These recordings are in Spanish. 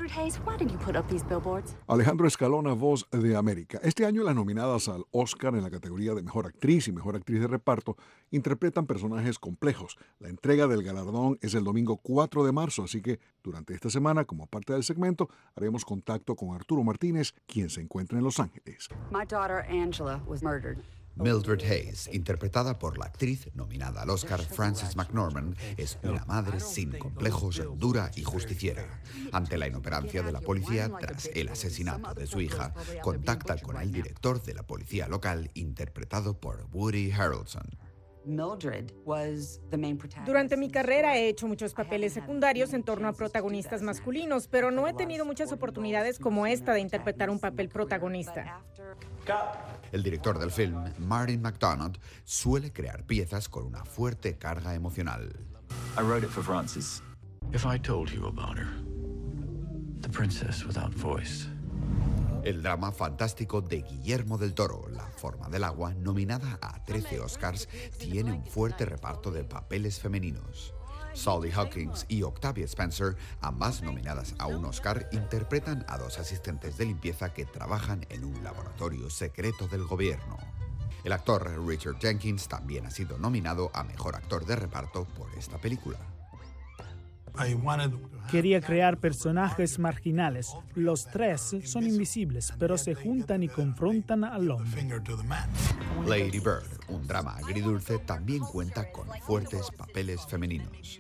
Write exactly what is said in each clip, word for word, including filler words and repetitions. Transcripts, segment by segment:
Mildred Hayes, why did you put up these billboards? Alejandro Escalona, Voz de América. Este año las nominadas al Oscar en la categoría de Mejor Actriz y Mejor Actriz de Reparto interpretan personajes complejos. La entrega del galardón es el domingo cuatro de marzo, así que durante esta semana, como parte del segmento, haremos contacto con Arturo Martínez, quien se encuentra en Los Ángeles. My daughter Angela was murdered. Mildred Hayes, interpretada por la actriz nominada al Oscar Frances McDormand, es una madre sin complejos, dura y justiciera. Ante la inoperancia de la policía tras el asesinato de su hija, contacta con el director de la policía local, interpretado por Woody Harrelson. Durante mi carrera he hecho muchos papeles secundarios en torno a protagonistas masculinos, pero no he tenido muchas oportunidades como esta de interpretar un papel protagonista. El director del film, Martin McDonagh, suele crear piezas con una fuerte carga emocional. I wrote it for Frances. If I told you about her, the princess without voice. El drama fantástico de Guillermo del Toro, La forma del agua, nominada a trece Oscars, tiene un fuerte reparto de papeles femeninos. Sally Hawkins y Octavia Spencer, ambas nominadas a un Oscar, interpretan a dos asistentes de limpieza que trabajan en un laboratorio secreto del gobierno. El actor Richard Jenkins también ha sido nominado a Mejor Actor de Reparto por esta película. Quería crear personajes marginales. Los tres son invisibles, pero se juntan y confrontan al hombre. Lady Bird, un drama agridulce, también cuenta con fuertes papeles femeninos.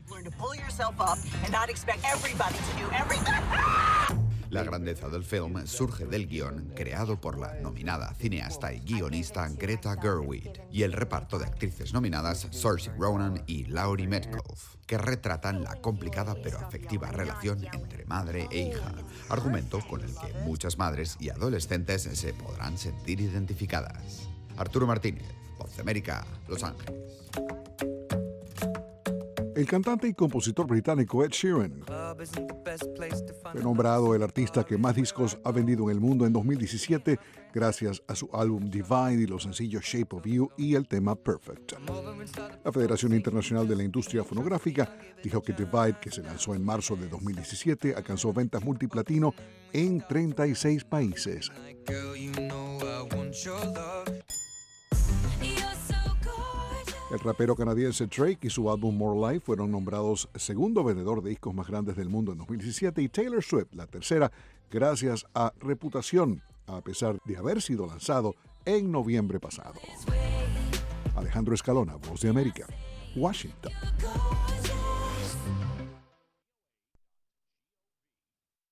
La grandeza del film surge del guión creado por la nominada cineasta y guionista Greta Gerwig y el reparto de actrices nominadas Saoirse Ronan y Laurie Metcalf, que retratan la complicada pero afectiva relación entre madre e hija, argumento con el que muchas madres y adolescentes se podrán sentir identificadas. Arturo Martínez, Voz de América, Los Ángeles. El cantante y compositor británico Ed Sheeran fue nombrado el artista que más discos ha vendido en el mundo en dos mil diecisiete gracias a su álbum Divine y los sencillos Shape of You y el tema Perfect. La Federación Internacional de la Industria Fonográfica dijo que Divine, que se lanzó en marzo de dos mil diecisiete, alcanzó ventas multiplatino en treinta y seis países. El rapero canadiense Drake y su álbum More Life fueron nombrados segundo vendedor de discos más grandes del mundo en dos mil diecisiete y Taylor Swift la tercera gracias a Reputación, a pesar de haber sido lanzado en noviembre pasado. Alejandro Escalona, Voz de América, Washington.